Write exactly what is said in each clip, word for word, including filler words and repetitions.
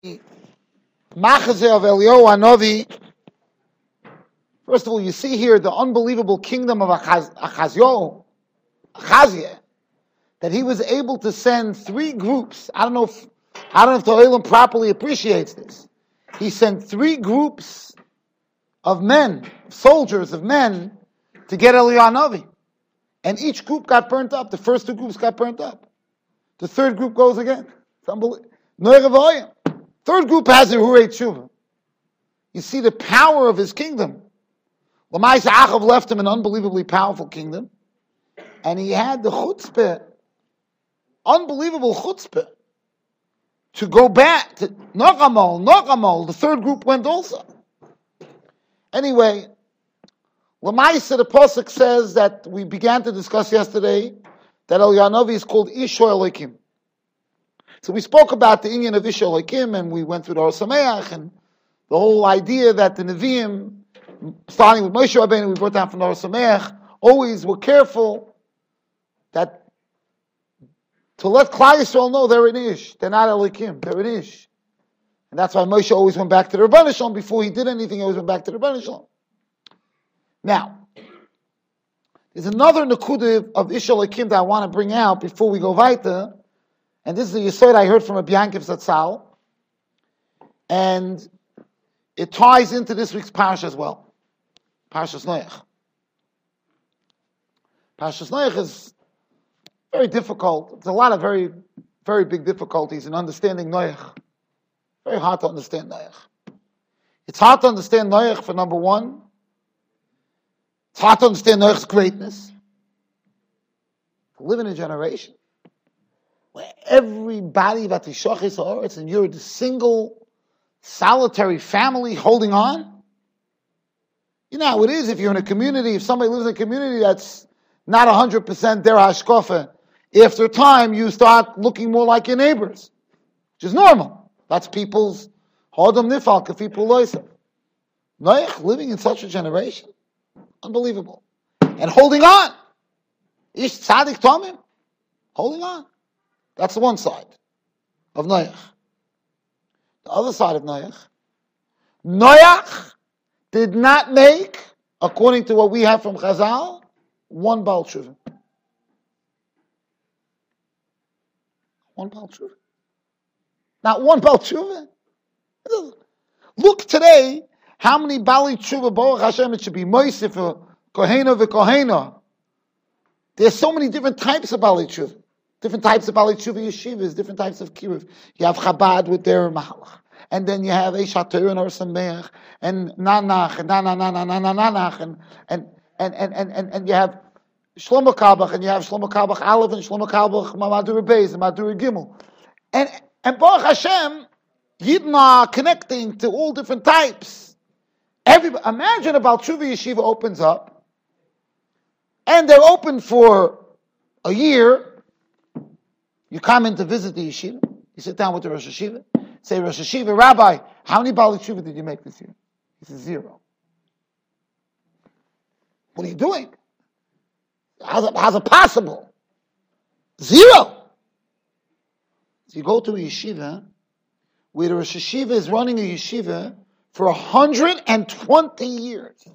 Machazeh of Eliyahu Hanavi. First of all, you see here the unbelievable kingdom of Achaz, Achazio, Achaziah, that he was able to send three groups. I don't know if I don't know if the Olam properly appreciates this. He sent three groups of men, soldiers of men, to get Eliyahu Hanavi, and each group got burnt up. The first two groups got burnt up. The third group goes again. It's unbelievable. Third group has a Hurei Tshuva. You see the power of his kingdom. Lamais Achav left him an unbelievably powerful kingdom, and he had the chutzpah, unbelievable chutzpah, to go back to Nochamal, Nochamal. The third group went also. Anyway, Lamaisa, the Pasuk says that we began to discuss yesterday that Eliyahu Hanavi is called Isho Elokim. So we spoke about the Inyan of Isho Elokim, and we went through the Or Sameach, and the whole idea that the Nevi'im, starting with Moshe Rabbeinu, we brought down from the Or Sameach, always were careful that to let Klal Yisrael know they're an Ish, they're not Elokim, they're an Ish. And that's why Moshe always went back to the Rebbeinu Shalom. Before he did anything, he always went back to the Rebbeinu Shalom. Now, there's another Nakuda of Isho Elokim that I want to bring out before we go weiter. And this is the Yesod I heard from a Biankiv Zatzal. And it ties into this week's Parsha as well. Parshas Noach. Parshas Noach is very difficult. There's a lot of very, very big difficulties in understanding Noach. Very hard to understand Noach. It's hard to understand Noach for number one. It's hard to understand Noach's greatness. To live in a generation where everybody vatishochis ha'oretz, and you're the single, solitary family holding on. You know how it is if you're in a community, if somebody lives in a community that's not one hundred percent their hashkafa, after time you start looking more like your neighbors, which is normal. That's people's hodam nifal kafi puloisav. Noach living in such a generation, unbelievable. And holding on. Ish tzaddik tomim, holding on. That's the one side of Noach. The other side of Noach, Noach did not make, according to what we have from Chazal, one Baal Tshuva. One Baal Tshuva. Not one Baal Tshuva. Look today, how many Baalei Tshuva, Baruch Hashem, it should be Moisef, Kohena v'Kohena. There's so many different types of Baalei Tshuva. Different types of Baalei Tshuva yeshivas, different types of kiruv. You have Chabad with their Mahalach. And then you have Eish HaTorah and Or Sameach, and Nanach, and Nana, Nana, Nana, Nanach, and, and, and, and, and, and, and you have Shlomo Kabach, and you have Shlomo Kabach Aleph, and Shlomo Kabach Madur Beis, and Madur Gimel. And, and Baruch Hashem, Yidden are connecting to all different types. Everybody, imagine about Tshuva Yeshiva opens up, and they're open for a year. You come in to visit the yeshiva. You sit down with the Rosh Yeshiva. Say, Rosh Yeshiva, Rabbi, how many Baalei Tshuva did you make this year? He says, zero. What are you doing? How's it, how's it possible? Zero. So you go to a yeshiva where the Rosh Yeshiva is running a yeshiva for one hundred twenty years. one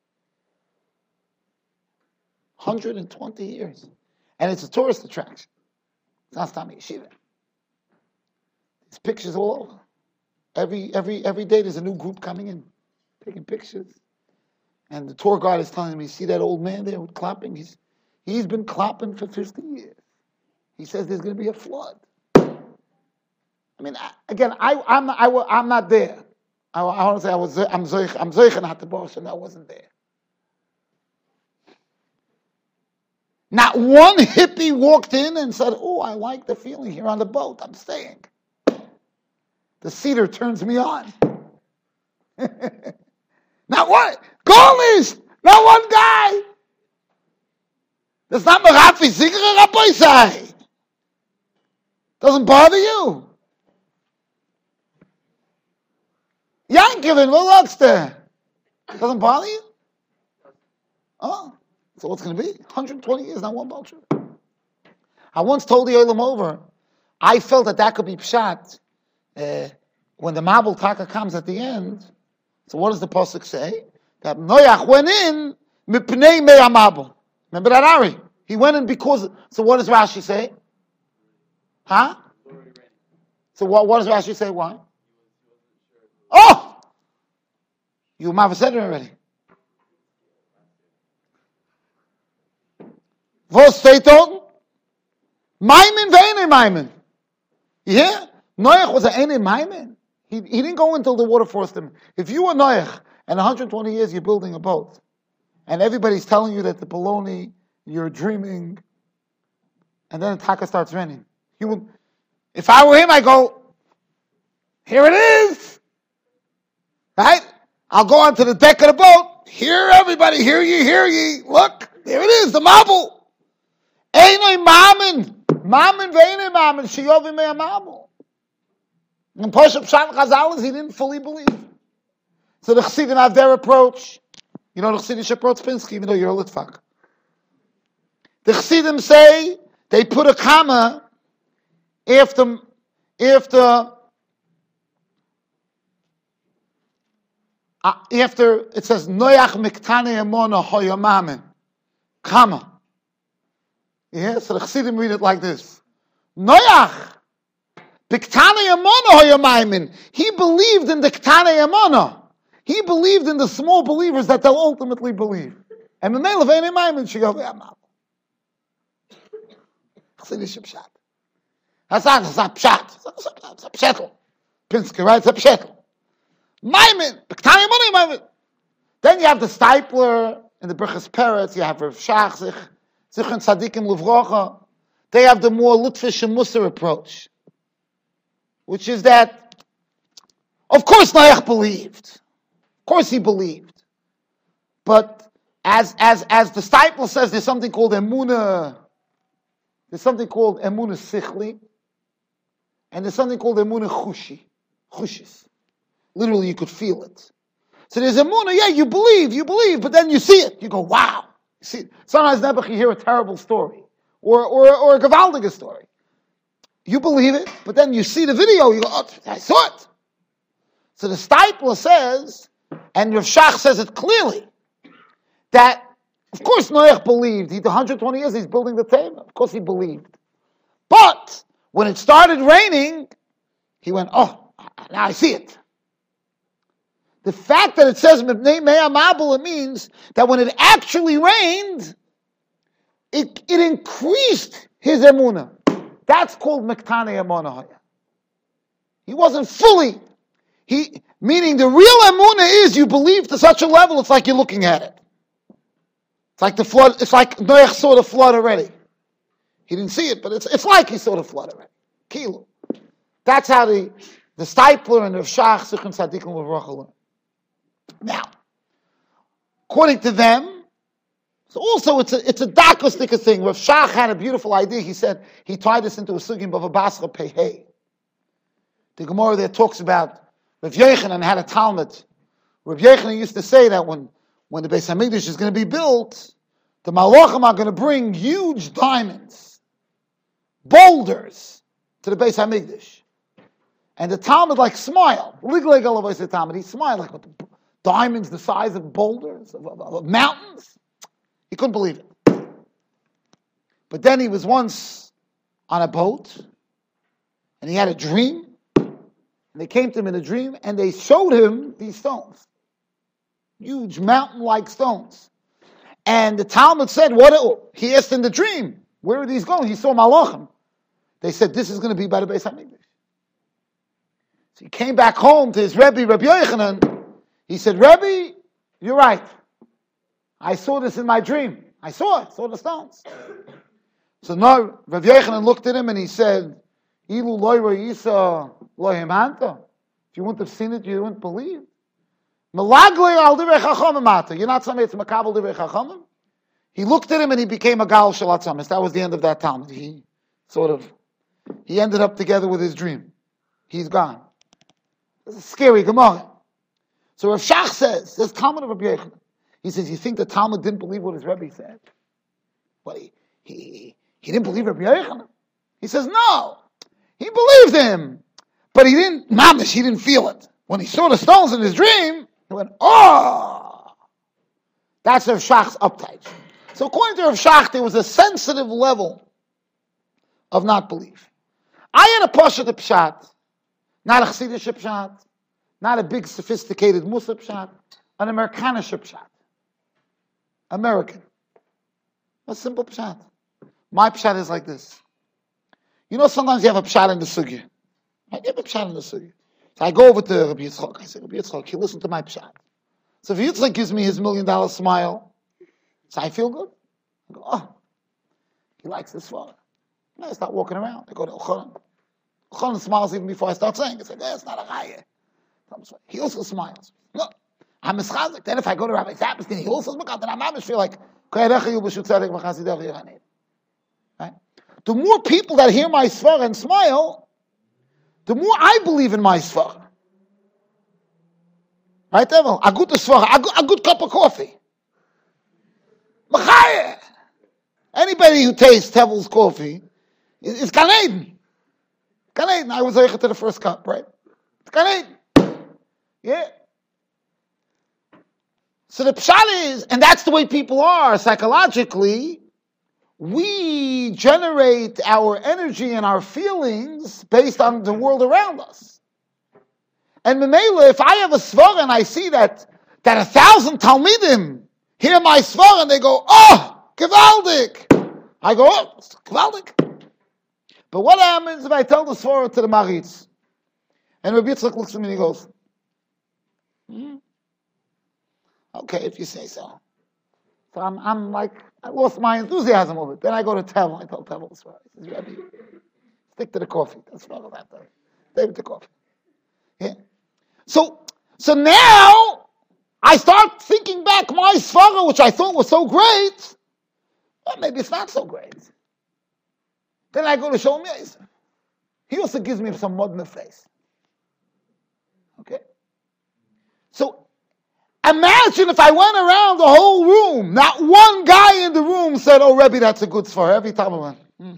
hundred twenty years. And it's a tourist attraction. It's not Stami Yeshiva. There's pictures all over. Every every every day there's a new group coming in, taking pictures. And the tour guide is telling me, see that old man there with clapping? He's he's been clapping for fifty years. He says there's going to be a flood. I mean, I, again, I I'm not, I, I'm not there. I, I want to say I was I'm zoich I'm zoich not the boss, and I wasn't there. Not one hippie walked in and said, oh, I like the feeling here on the boat. I'm staying. The cedar turns me on. Not one. Gorlish. Not one guy. That's not Merafi Zigra Rabbi say. Doesn't bother you. Yankelin, what looks there? Doesn't bother you? Oh. So what's going to be? one hundred twenty years, not one Baal Tshuva. I once told the Olam over, I felt that that could be pshat. Uh, when the Mabul Taka comes at the end, so what does the Pasuk say? That Noach went in, mipnei mei Mabul. Remember that, Ari? He went in because, so what does Rashi say? Huh? So what, what does Rashi say? Why? Oh! You might have said it already. Was steht dort? Maimen ve'ene Maimen. You hear? Noach was an ene Maimen. He, he didn't go until the water forced him. If you were Noach, and one hundred twenty years you're building a boat, and everybody's telling you that the baloney, you're dreaming, and then the taka starts raining. He would, if I were him, I go, here it is. Right? I'll go onto the deck of the boat. Here, everybody, hear ye, hear ye. Look, there it is, the marble. Einoi mamen. Mamen ve'einoi mamen. Shiyovi mea marble. And Pashup Shan Chazal is he didn't fully believe. So the Chassidim have their approach. You know the Chassidish approach, Pinsky, even though you're a Litvak. The Chassidim say they put a comma after, after, uh, after it says Noach miktane emona hoyamamen, comma. Yeah, so the Chassidim read it like this: Noach miktane emona hoyamaimin. He believed in the ktane emona. He believed in the small believers that they'll ultimately believe. And the name of any maimin shigov yamal. Chassidish pshat. That's not, that's not pshat. It's a pshetel. Pinsky, right? It's a pshetel. Maimin. Ktane emona maimin. Then you have the Stipler in the Berchas Peretz. You have Rav Shach, Zich, Zichron Tzadikim Luvrocha. They have the more Lutfish and Musar approach, which is that, of course, Noach believed. Of course, he believed. But as as as the Stipler says, there's something called Emunah. There's something called Emunah Sichli, and there's something called Emunah Chushi, Chushis. Literally, you could feel it. So there's Emunah. Yeah, you believe, you believe, but then you see it. You go, wow. You see it. Sometimes Nebuch, you hear a terrible story. Or, or, or a Gavaldiga story. You believe it, but then you see the video, you go, oh, I saw it. So the Stipler says, and Rav Shach says it clearly, that, of course, Noach believed. He, one hundred twenty years, he's building the Teva. Of course he believed. But, when it started raining, he went, oh, now I see it. The fact that it says, Mibnei Mea Mabul, it means that when it actually rained, It, it increased his emunah. That's called Mektane Emunah. He wasn't fully. He meaning the real emunah is you believe to such a level. It's like you're looking at it. It's like the flood. It's like Noach saw the flood already. He didn't see it, but it's it's like he saw the flood already. Kilu. That's how the the Stipler and the Shach Zichron Tzadikim Luvrocha. Now, according to them. So also, it's a it's a dakostika thing. Rav Shach had a beautiful idea. He said he tied this into a sugim Bava Basra Pehei. The Gemara there talks about Rav Yochanan had a Talmud. Rav Yochanan used to say that when when the Beis Hamikdash is going to be built, the Malachim are going to bring huge diamonds, boulders, to the Beis Hamikdash, and the Talmud like smiled. The Talmud, he smiled like with diamonds the size of boulders of, of, of mountains. He couldn't believe it. But then he was once on a boat, and he had a dream, and they came to him in a dream, and they showed him these stones. Huge mountain-like stones. And the Talmud said, what? He asked in the dream, where are these going? He saw Malachim. They said, this is going to be by the Beis HaMikdash. So he came back home to his Rebbe, Rabbi Yochanan. He said, Rebbe, you're right. I saw this in my dream. I saw it, saw the stones. So now Rav Yochanan looked at him and he said, Ilu loy Isa lo himanta. If you wouldn't have seen it, you wouldn't believe. Malagle al divrei chachamim mata. You're not somebody that's makabel divrei chachamim. He looked at him and he became a gal shalat samis. That was the end of that Talmud. He sort of, he ended up together with his dream. He's gone. It's a scary Gemara. So Rav Shach says, this Talmud of Rabbi Yochanan. He says, you think the Talmud didn't believe what his Rebbe said? What, he, he, he didn't believe Rabbi Yochanan? He says, no. He believed him. But he didn't, mamish, he didn't feel it. When he saw the stones in his dream, he went, oh! That's Rav Shach's uptight. So according to Rav Shach, there was a sensitive level of not belief. I had a Pasha to Pshat, not a Chassidish Pshat, not a big sophisticated Musa Pshat, an Amerikanish Pshat. American. A simple Pshat. My Pshat is like this. You know, sometimes you have a Pshat in the Sugya. I have a Pshat in the Sugya. So I go over to Rabbi Yitzchok. I say, Rabbi Yitzchok, you listen to my Pshat. So if Yitzchok gives me his million dollar smile, so I feel good. I go, oh, he likes this father. I start walking around. I go to Elchanan. Elchanan smiles even before I start saying it. I say, that's not a chaya. He also smiles. Look, I'm mischazik. Then if I go to Rabbi Zapstein, he also smiles. Then I'm not feel like, right? The more people that hear my svara and smile, the more I believe in my svara. Right, Evel? A good svara, a good, a good cup of coffee. Machaya. Anybody who tastes Tevel's coffee, it's Gan Eden. Gan Eden. I was there to the first cup, right? It's Gan Eden. Yeah. So the pshat is, and that's the way people are psychologically, we generate our energy and our feelings based on the world around us. And Memela, if I have a svara and I see that that a thousand Talmidim hear my svara and they go, oh, gewaldig. I go, oh, it's gewaldig. But what happens if I tell the svara to the Maritz? And Rabbi Yitzchak looks at me and he goes, hmm? Okay, if you say so. So I'm, I'm like, I lost my enthusiasm of it. Then I go to Tevel. I tell Tevel the svara. He says, Rabbi, stick to the coffee. That's svara that day. Stay with the coffee. Yeah. So, so now I start thinking back my svara, which I thought was so great. Well, maybe it's not so great. Then I go to Sholem Yosef. He also gives me some mud in the face. Okay? So, imagine if I went around the whole room, not one guy in the room said, oh, Rebbe, that's a good svara. Every time I went, hmm.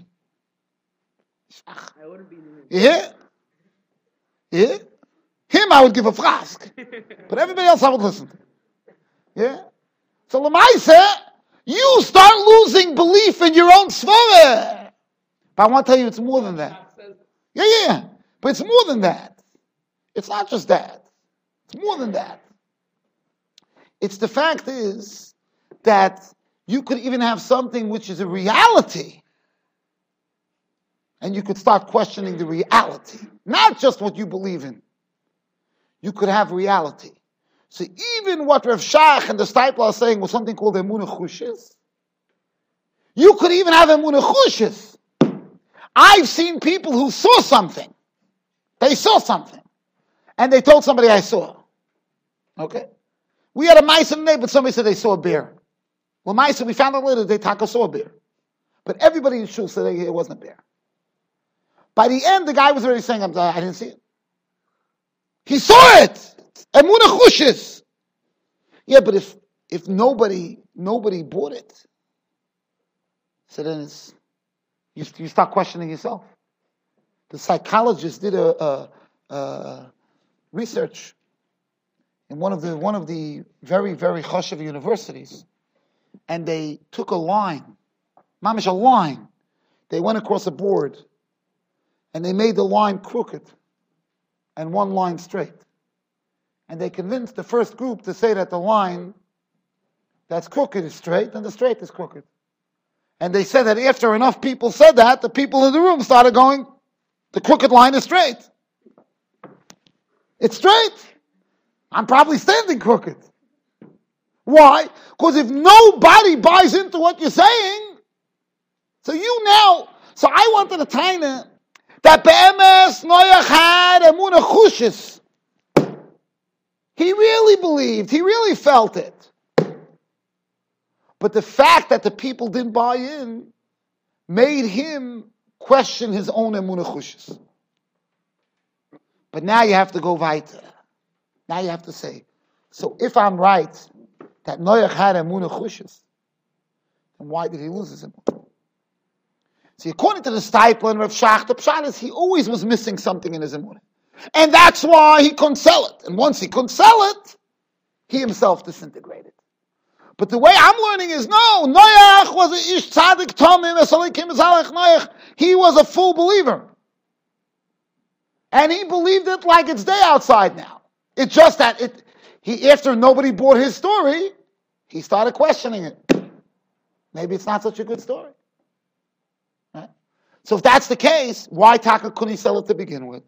I wouldn't be in the room. Yeah? Yeah? Him, I would give a flask. But everybody else, I would listen to. Yeah? So, Lamaisa, you start losing belief in your own svara. But I want to tell you, it's more than that. Yeah, yeah. But it's more than that. It's not just that. It's more than that. It's the fact is that you could even have something which is a reality. And you could start questioning the reality. Not just what you believe in. You could have reality. So even what Rav Shach and the Steipler are saying was something called Emunah Chushis. You could even have Emunah Chushis. I've seen people who saw something. They saw something. And they told somebody, I saw. Okay? We had a mice in the neighborhood, somebody said they saw a bear. Well, mice, we found out later they taka saw a bear. But everybody in Shul said it wasn't a bear. By the end, the guy was already saying, I didn't see it. He saw it. Emunah Chushis. Yeah, but if if nobody nobody bought it, so then it's you, you start questioning yourself. The psychologist did a, a, a research in one of the one of the very very chashuv universities, and they took a line, mamish a line. They went across a board, and they made the line crooked, and one line straight. And they convinced the first group to say that the line that's crooked is straight and the straight is crooked. And they said that after enough people said that, the people in the room started going, the crooked line is straight. It's straight. I'm probably standing crooked. Why? Because if nobody buys into what you're saying, so you now, so I wanted to taina that be'emes Noach had emunah chushis. He really believed, he really felt it. But the fact that the people didn't buy in made him question his own emunah chushis. But now you have to go weiter. Now you have to say, so if I'm right that Noach had emunah chushis, then why did he lose his emunah? See, according to the Steipler and Rav Shach, the pshat is he always was missing something in his emunah. And that's why he couldn't sell it. And once he couldn't sell it, he himself disintegrated. But the way I'm learning is, no, Noach was a ish tzaddik tomim esalikim zalech Noach. He was a full believer. And he believed it like it's day outside now. It's just that it. He, after nobody bought his story, he started questioning it. Maybe it's not such a good story. Right? So if that's the case, why Taka couldn't he sell it to begin with?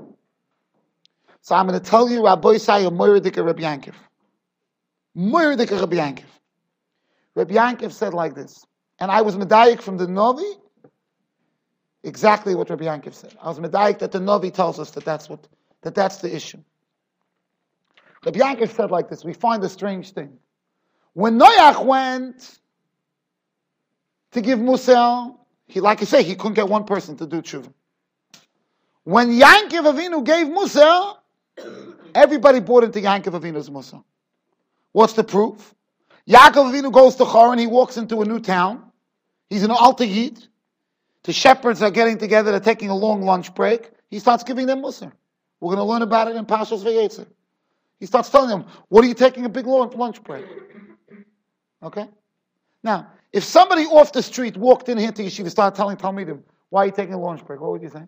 So I'm going to tell you Rabbi Isai Moiradika Rabbi Yankiv. Moiradika Rabbi Yankiv. Rabbi Yankiv said like this, and I was medayik from the Novi, exactly what Rabbi Yankiv said. I was medayik that the Novi tells us that that's what that that's the issue. Rabbi Yankiv said like this, we find a strange thing. When Noach went to give Musel, he, like I say, he couldn't get one person to do tshuva. When Yankov Avinu gave Musel, everybody bought into Yankov Avinu's Musel. What's the proof? Yaakov Avinu goes to Choron, he walks into a new town. He's in Alta Yid. The shepherds are getting together, they're taking a long lunch break. He starts giving them Musar. We're going to learn about it in Pashas Vayetzer. He starts telling them, what are you taking a big lunch break? Okay? Now, if somebody off the street walked in here to Yeshiva, started telling Talmidim, why are you taking a lunch break? What would you say?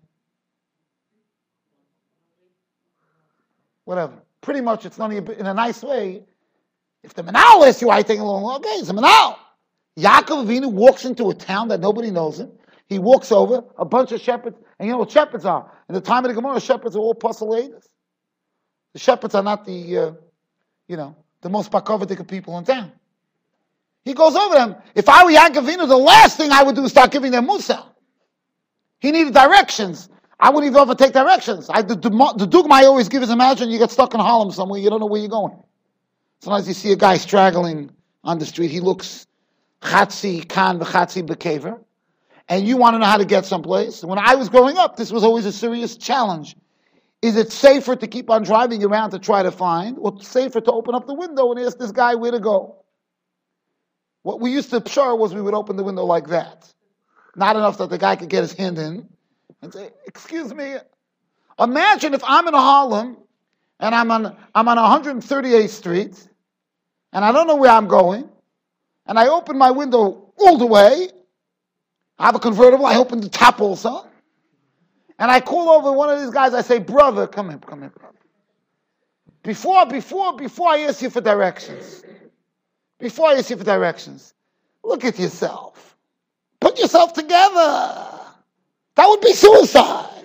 Whatever. Pretty much, it's not in a nice way. If the Manal asks you why are you taking a lunch break, okay, it's a Manal. Yaakov Avinu walks into a town that nobody knows him. He walks over, a bunch of shepherds, and you know what shepherds are? In the time of the Gemara, shepherds are all puzzle-aiders. The shepherds are not the, uh, you know, the most pakovatic people in town. He goes over them. If I were Yaakov Avinu, the last thing I would do is start giving them Musa. He needed directions. I wouldn't even overtake directions. I, the, the, the dogma I always give is, imagine you get stuck in Harlem somewhere, you don't know where you're going. Sometimes you see a guy straggling on the street, he looks chatzi kan v'chatzi bekever, and you want to know how to get someplace. When I was growing up, this was always a serious challenge. Is it safer to keep on driving around to try to find, or safer to open up the window and ask this guy where to go? What we used to pshar was we would open the window like that. Not enough that the guy could get his hand in and say, excuse me. Imagine if I'm in Harlem and I'm on I'm on one hundred thirty-eighth Street and I don't know where I'm going and I open my window all the way. I have a convertible, I open the top also. And I call over one of these guys, I say, brother, come here, come here, brother. Before, before, before I ask you for directions, before I ask you for directions, look at yourself. Put yourself together. That would be suicide.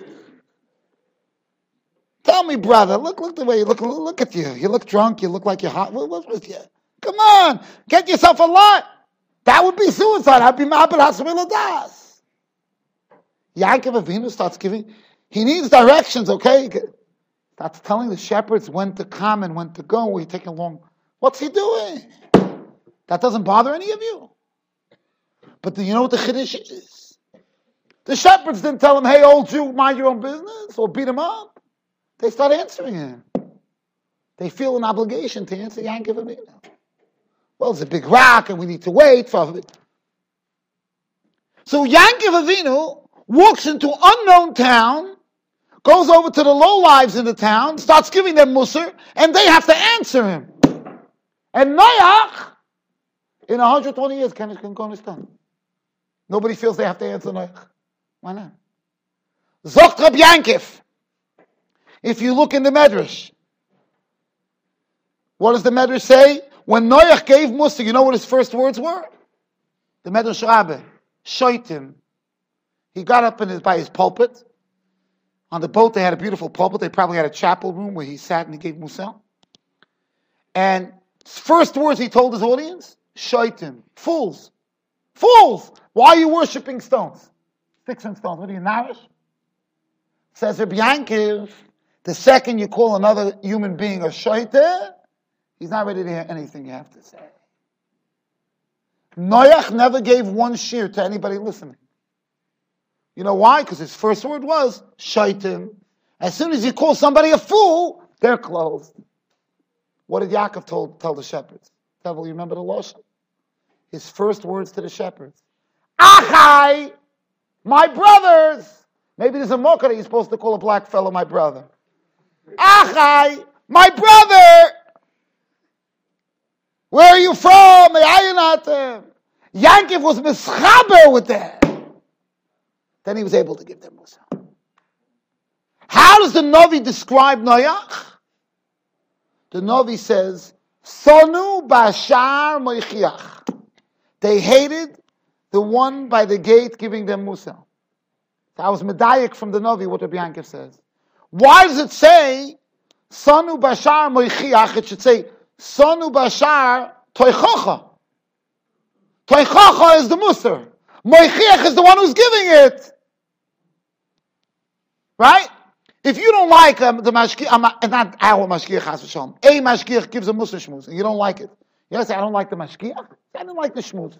Tell me, brother, look, look the way you look, look at you. You look drunk, you look like you're hot. What, what's with you? Come on, get yourself a lot. That would be suicide. I'd be ma'abed hasmil das. Yaakov Avinu starts giving, he needs directions, okay? Starts telling the shepherds when to come and when to go. We're taking long. What's he doing? That doesn't bother any of you. But do you know what the chiddush is? The shepherds didn't tell him, hey, old Jew, mind your own business, or beat him up. They start answering him. They feel an obligation to answer Yaakov Avinu. Well, it's a big rock, and we need to wait for it. So Yaakov Avinu walks into unknown town, goes over to the lowlives in the town, starts giving them musar, and they have to answer him. And Noach, in one hundred twenty years, can go understand. Nobody feels they have to answer Noach. Why not? Zocht Rab Yankiv. If you look in the Medrash, what does the Medrash say? When Noach gave musar, you know what his first words were? The Medrash Rabbah, shoitim. He got up in his, by his pulpit. On the boat, they had a beautiful pulpit. They probably had a chapel room where he sat and he gave Musel. And first words he told his audience, shaitim, fools. Fools! Why are you worshipping stones? Sticks and stones. What are you, Narish? Says Rabbi Yankiv, the second you call another human being a shaiter, he's not ready to hear anything you have to say. Noach never gave one shear to anybody listening. You know why? Because his first word was shaitim. As soon as you call somebody a fool, they're closed. What did Yaakov told, tell the shepherds? Devil, you remember the Lashon? His first words to the shepherds. Achai, my brothers. Maybe there's a mocker that you're supposed to call a black fellow my brother. Achai, my brother. Where are you from? Yankov was mischaber with them. Then he was able to give them Musa. How does the Navi describe Noach? The Navi says, Sonu bashar moichiach. They hated the one by the gate giving them Musa. That was medayik from the Navi, what Rabbi Yankov says. Why does it say, Sonu bashar moichiach? It should say, Sonu bashar toichacha. Toichacha is the Musar. Moichiach is the one who's giving it. Right? If you don't like um, the mashgiach, um, not our mashgiach chas v'shalom, a mashgiach gives a Musar shmuz, and you don't like it. You don't say, I don't like the mashgiach. I didn't like the shmuz.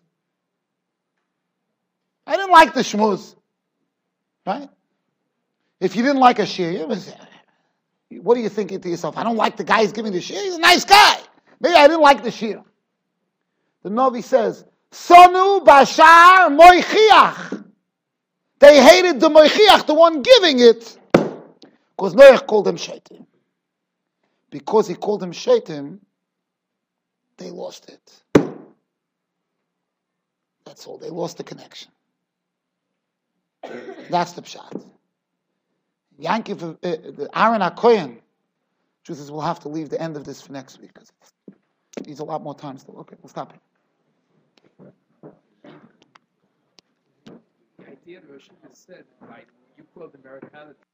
I didn't like the shmuz. Right? If you didn't like a shir, you say, what are you thinking to yourself? I don't like the guy who's giving the shir. He's a nice guy. Maybe I didn't like the shir. The Navi says, Sonu bashar moichiach. They hated the moichiach, the one giving it, because Noach called them shaitim. Because he called them shaitim, they lost it. That's all. They lost the connection. That's the pshat. Yankiv, uh, the Aaron HaKoyen, truth is we'll have to leave the end of this for next week, because it needs a lot more time still. Okay, we'll stop it. The idea of Rosh Hashanah said, right, you called Americana